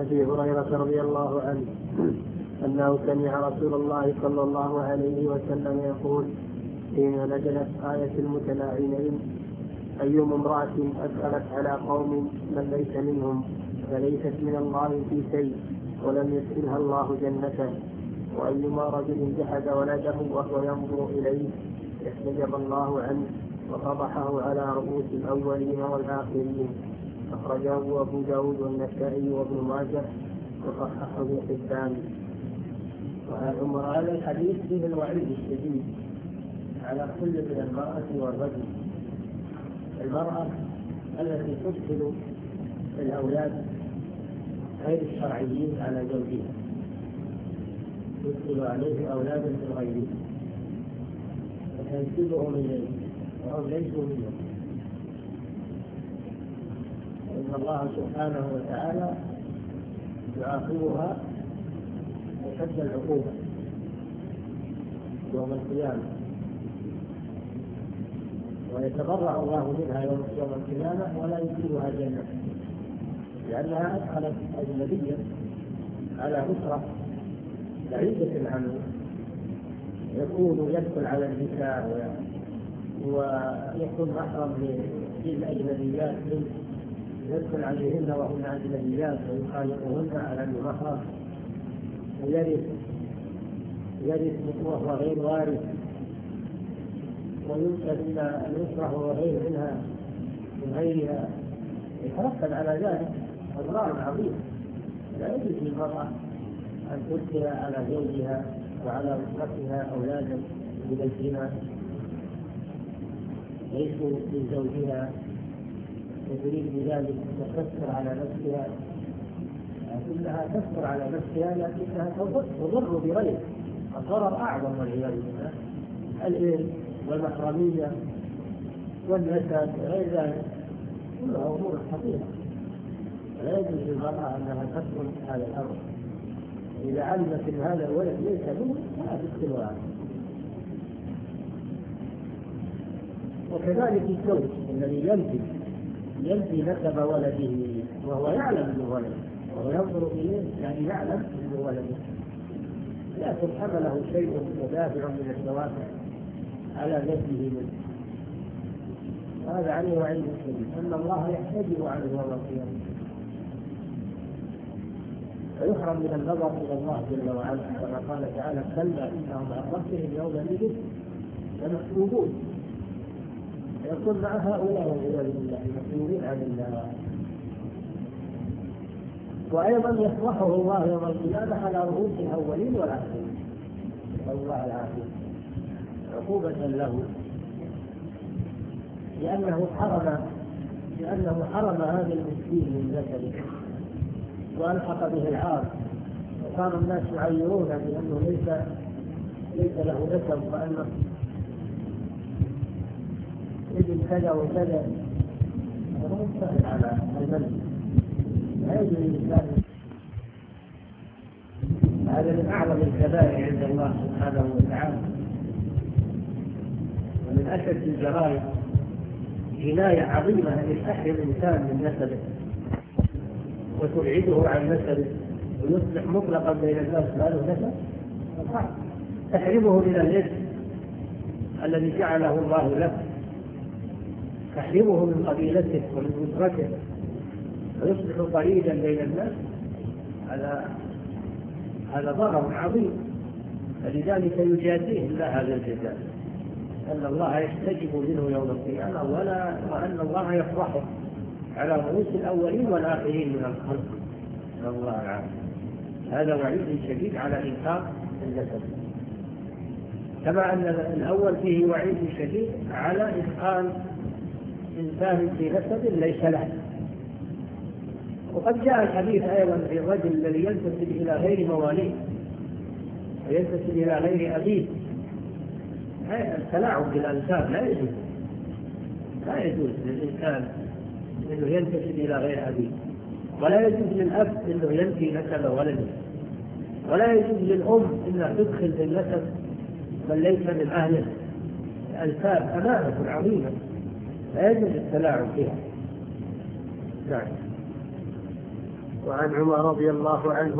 أبي هريرة رضي الله عنه أنه سمع رسول الله صلى الله عليه وسلم يقول حين نزلت آية المتلاعنين: أيما امرأة أدخلت على قوم من ليس منهم فليست من الله في شيء ولم يدخلها الله جنته، وأيما رجل جحد ولده وهو ينظر إليه احتجب الله عنه وفضحه على رؤوس الأولين والآخرين. أخرجه أبو داود والنسائي وابن ماجه وصححه ابن حبان. هذا الحديث فيه الوعيد الشديد على كل من المرأة والرجل. المرأة التي تدخل الأولاد غير الشرعيين على زوجها، تدخل عليه أولادا غيره وتنسبهم إليه وهم ليسوا منه. إن الله سبحانه وتعالى يعاقبها وشد العقوبة يوم القيامة، ويتبرأ الله منها يوم القيامة ولا يدخلها جنة، لأنها أدخلت أجنبيا على أسرة بعيدة عنه، يكون يدخل على النساء ويكون محرم للأجنبيات، يدخل عليهن وهن أجنبيات ويخالطهن على أنه محرم، يرث وهو غير وارث، وينسب إلى الأسرة وهو غير منها من غيرها، يترتب على ذلك أضرار عظيمة. لا يجوز للمرأة أن تدخل على زوجها وعلى أسرتها أولادا من الزنا ليسوا من زوجها، وتريد بذلك تكثر على نفسها، لكنها تكثر على نفسها لكنها تضر بغيرها الضرر أعظم والعياذ بالله. الإرث والمحرمية والنسب وغير ذلك كلها أمور خطيرة، لا يجوز للمرأة أنها تدخل على الأرض. إذا علمت أن هذا الولد ليس منه لا تدخلها. وكذلك الزوج الذي ينفي نسب ولده وهو يعلم انه ولده وهو ينظر اليه، يعني يعلم انه ولده، لكن حمله شيء مدافع من الدوافع على نفسه منه، هذا عليه وعيد شديد ان الله يحتجب عنه يوم القيامه، فيحرم من النظر الى الله جل وعلا، كما قال تعالى: كلا انهم عن ربهم يومئذ لمحجوبون. يكون مع هؤلاء والعياذ بالله المسؤولين عن الله. وأيضا يفضحه الله يوم القيامة على رؤوس الأولين والآخرين، نسأل الله العافية، عقوبة له لأنه حرم هذا المسكين من ذكره وألحق به العار، وكان الناس يعيرون بأنه ليس له نسب وأنه ابن كذا وكذا، هذا مستحيل على المنزل، لا يجوز للإنسان. هذا من أعظم الكبائر عند الله سبحانه وتعالى، ومن أشد الجرائم جناية عظيمة أن يستحرم الإنسان من نسبه وتبعده عن نسبه ويصبح مطلقا بين الناس ما له نسب، تحرمه من الإرث الذي جعله الله له، تحرمه من قبيلته ومن أسرته ويصبح طريدا بين الناس، هذا ضرر عظيم، فلذلك يجازيه الله هذا الجزاء، أن الله يحتجب منه يوم القيامة وأن الله يفرحه على رؤوس الأولين والآخرين من الخلق. نسأل الله العافية. هذا وعيد شديد على إنكار النسب، كما أن الأول فيه وعيد شديد على إدخال إنسان في نسب ليس له. وقد جاء الحديث أيضا في الرجل الذي ينتسب إلى غير مواليه وينتسب إلى غير أبيه، التلاعب بالأنساب لا يجوز للإنسان أنه ينتسب إلى غير أبيه، ولا يجوز للأب أنه ينفي نسب ولده، ولا يجوز للأم أنها تدخل في النسب من ليس من أهله. الأنساب أمانة عظيمة لا يجوز التلاعب بها. نعم. وعن عمر رضي الله عنه